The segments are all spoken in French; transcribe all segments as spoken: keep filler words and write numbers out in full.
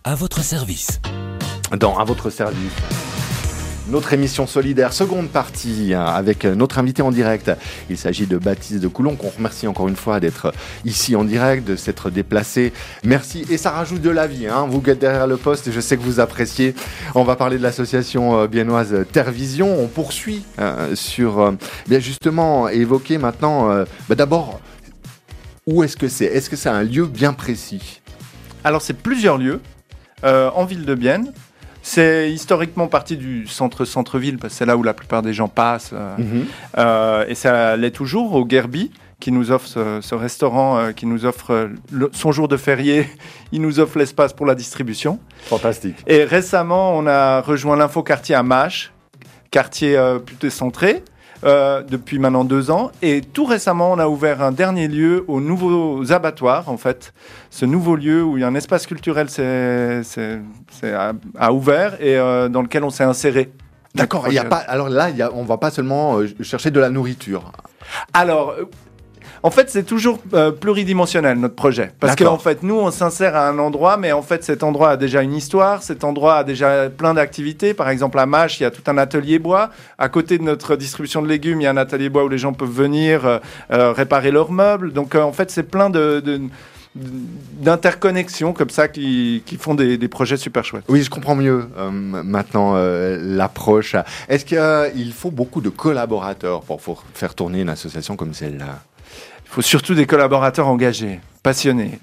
à votre service. Dans À votre service, notre émission solidaire, seconde partie, hein, avec notre invité en direct. Il s'agit de Baptiste de Coulon, qu'on remercie encore une fois d'être ici en direct, de s'être déplacé. Merci, et ça rajoute de la vie, hein. Vous êtes derrière le poste, je sais que vous appréciez. On va parler de l'association euh, biennoise Terre-Vision. On poursuit euh, sur, euh, bien justement, évoquer maintenant, euh, bah d'abord, où est-ce que c'est ? Est-ce que c'est un lieu bien précis ? Alors, c'est plusieurs lieux euh, en ville de Bienne. C'est historiquement parti du centre-centre-ville, parce que c'est là où la plupart des gens passent. Euh, mmh. euh, et ça l'est toujours, au Guerby, qui nous offre ce, ce restaurant, euh, qui nous offre le, son jour de férié. Il nous offre l'espace pour la distribution. Fantastique. Et récemment, on a rejoint l'infoquartier à Mâche, quartier euh, plutôt centré, euh, depuis maintenant deux ans. Et tout récemment, on a ouvert un dernier lieu aux nouveaux abattoirs, en fait. Ce nouveau lieu où il y a un espace culturel c'est, c'est, c'est à, à ouvert et euh, dans lequel on s'est inséré. D'accord, il y a pas, alors là, il y a, on ne va pas seulement euh, chercher de la nourriture. Alors, euh, en fait, c'est toujours euh, pluridimensionnel, notre projet. Parce qu'en fait, nous, on s'insère à un endroit, mais en fait, cet endroit a déjà une histoire, cet endroit a déjà plein d'activités. Par exemple, à Mâche, il y a tout un atelier bois. À côté de notre distribution de légumes, il y a un atelier bois où les gens peuvent venir euh, euh, réparer leurs meubles. Donc, euh, en fait, c'est plein de... de d'interconnexions comme ça qui, qui font des, des projets super chouettes. Oui, je comprends mieux euh, maintenant euh, l'approche. Est-ce qu'il euh, faut beaucoup de collaborateurs pour, pour faire tourner une association comme celle-là ? Il faut surtout des collaborateurs engagés, passionnés.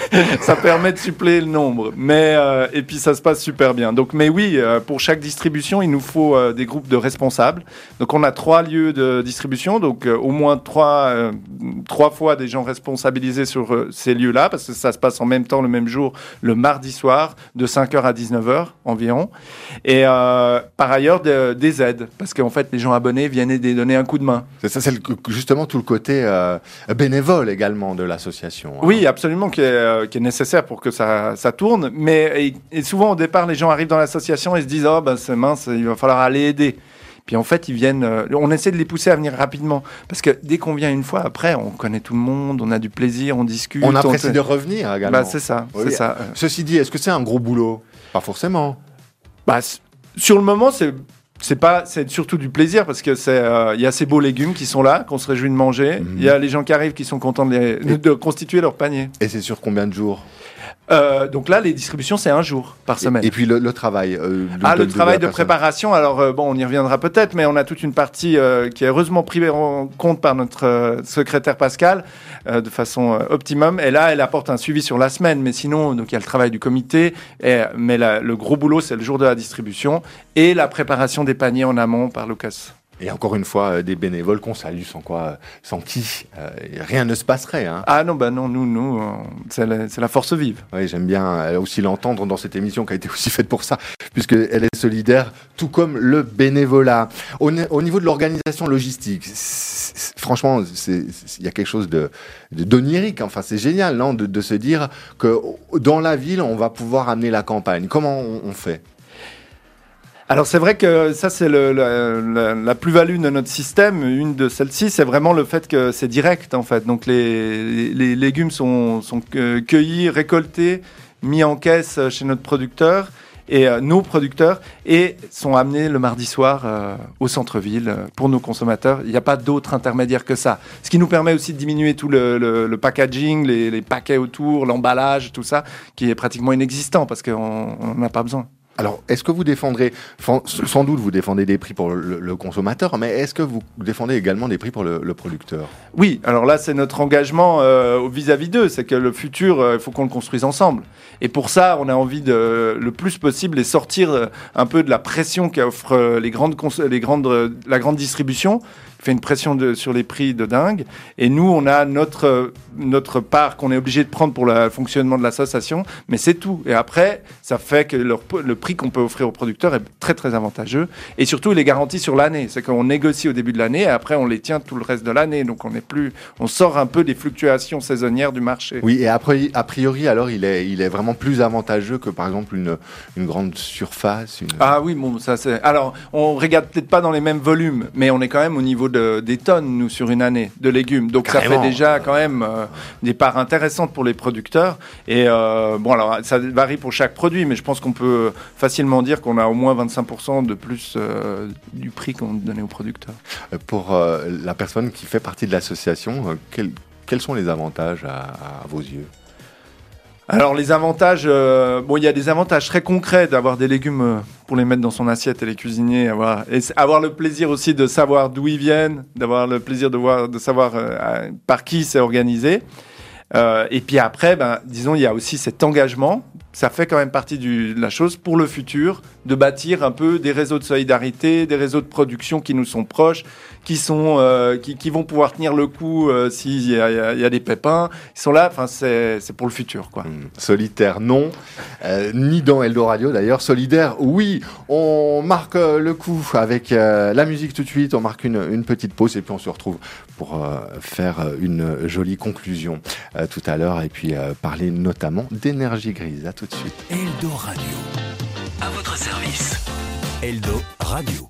Ça permet de suppléer le nombre. Mais, euh, et puis ça se passe super bien. Donc, mais oui, euh, pour chaque distribution, il nous faut euh, des groupes de responsables. Donc on a trois lieux de distribution, donc euh, au moins trois, euh, trois fois des gens responsabilisés sur euh, ces lieux-là, parce que ça se passe en même temps, le même jour, le mardi soir, de cinq heures à dix-neuf heures environ. Et euh, par ailleurs, de, des aides, parce qu'en fait, les gens abonnés viennent aider, donner un coup de main. C'est ça, c'est le, justement tout le côté euh, bénévole également de l'association. Hein. Oui, absolument, qui est, euh, qui est nécessaire pour que ça, ça tourne. Mais et, et souvent, au départ, les gens arrivent dans l'association et se disent « Oh, ben, c'est mince, il va falloir aller aider ». Puis en fait, ils viennent. Euh, on essaie de les pousser à venir rapidement. Parce que dès qu'on vient une fois, après, on connaît tout le monde, on a du plaisir, on discute. On apprécie on... de revenir également. Bah, c'est ça. Oui. C'est ça. Ceci dit, est-ce que c'est un gros boulot ? Pas forcément. Bah, sur le moment, c'est. C'est pas, c'est surtout du plaisir parce que c'est, il euh, y a ces beaux légumes qui sont là, qu'on se réjouit de manger. Il mmh. y a les gens qui arrivent qui sont contents de, les, de, de constituer leur panier. Et c'est sur combien de jours ? Euh, donc là, les distributions, c'est un jour par semaine. Et, et puis le, le travail euh, Ah, de, le de, travail de, de, de préparation. Alors, euh, bon, on y reviendra peut-être, mais on a toute une partie euh, qui est heureusement prise en compte par notre euh, secrétaire Pascal euh, de façon euh, optimum. Et là, elle apporte un suivi sur la semaine. Mais sinon, donc il y a le travail du comité. Et, mais la, le gros boulot, c'est le jour de la distribution et la préparation des paniers en amont par Lucas. Et encore une fois, euh, des bénévoles qu'on salue, sans quoi, sans qui euh, rien ne se passerait. Hein. Ah non, bah non, nous, nous, euh, c'est, la, c'est la force vive. Oui, j'aime bien euh, aussi l'entendre dans cette émission qui a été aussi faite pour ça, puisqu'elle est solidaire, tout comme le bénévolat. Au, au niveau de l'organisation logistique, c'est, c'est, franchement, il y a quelque chose de, de d'onirique. Enfin, c'est génial, non, de, de se dire que dans la ville, on va pouvoir amener la campagne. Comment on, on fait ? Alors c'est vrai que ça c'est le, le, la, la plus-value de notre système, une de celles-ci, c'est vraiment le fait que c'est direct en fait. Donc les, les, les légumes sont, sont cueillis, récoltés, mis en caisse chez notre producteur et euh, nos producteurs et sont amenés le mardi soir euh, au centre-ville euh, pour nos consommateurs. Il n'y a pas d'autre intermédiaire que ça. Ce qui nous permet aussi de diminuer tout le, le, le packaging, les, les paquets autour, l'emballage, tout ça, qui est pratiquement inexistant parce qu'on n'en a pas besoin. Alors, est-ce que vous défendrez, sans doute vous défendez des prix pour le, le consommateur, mais est-ce que vous défendez également des prix pour le, le producteur ? Oui, alors là, c'est notre engagement euh, vis-à-vis d'eux, c'est que le futur, il euh, faut qu'on le construise ensemble. Et pour ça, on a envie de, le plus possible, de sortir euh, un peu de la pression qu'offrent euh, les grandes, cons- les grandes, euh, la grande distribution, qui fait une pression de, sur les prix de dingue. Et nous, on a notre, euh, notre part qu'on est obligé de prendre pour le fonctionnement de l'association, mais c'est tout. Et après, ça fait que leur, le prix qu'on peut offrir aux producteurs est très, très avantageux. Et surtout, il est garanti sur l'année. C'est qu'on négocie au début de l'année et après, on les tient tout le reste de l'année. Donc, on est plus, on sort un peu des fluctuations saisonnières du marché. Oui, et après, a priori, alors, il est, il est vraiment plus avantageux que, par exemple, une, une grande surface. Une... Ah oui, bon, ça c'est. Alors, on regarde peut-être pas dans les mêmes volumes, mais on est quand même au niveau de de, des tonnes, nous, sur une année, de légumes. Donc Carrément. Ça fait déjà quand même euh, des parts intéressantes pour les producteurs. Et euh, bon, alors ça varie pour chaque produit, mais je pense qu'on peut facilement dire qu'on a au moins vingt-cinq pour cent de plus euh, du prix qu'on donnait aux producteurs. Pour euh, la personne qui fait partie de l'association, euh, quel, quels sont les avantages à, à vos yeux ? Alors les avantages, euh, bon il y a des avantages très concrets d'avoir des légumes euh, pour les mettre dans son assiette et les cuisiner, avoir, et avoir le plaisir aussi de savoir d'où ils viennent, d'avoir le plaisir de, voir, de savoir euh, par qui c'est organisé. Euh, et puis après, ben, disons il y a aussi cet engagement, ça fait quand même partie du, de la chose pour le futur, de bâtir un peu des réseaux de solidarité, des réseaux de production qui nous sont proches, qui sont euh, qui, qui vont pouvoir tenir le coup euh, s'il y a, y, a, y a des pépins. Ils sont là, enfin c'est c'est pour le futur quoi. Mmh. Solitaire non, euh, ni dans Eldoradio d'ailleurs. Solidaire oui. On marque euh, le coup avec euh, la musique tout de suite. On marque une une petite pause et puis on se retrouve pour euh, faire une jolie conclusion euh, tout à l'heure et puis euh, parler notamment d'énergie grise. À tout de suite. Eldoradio. À votre service. Eldo Radio.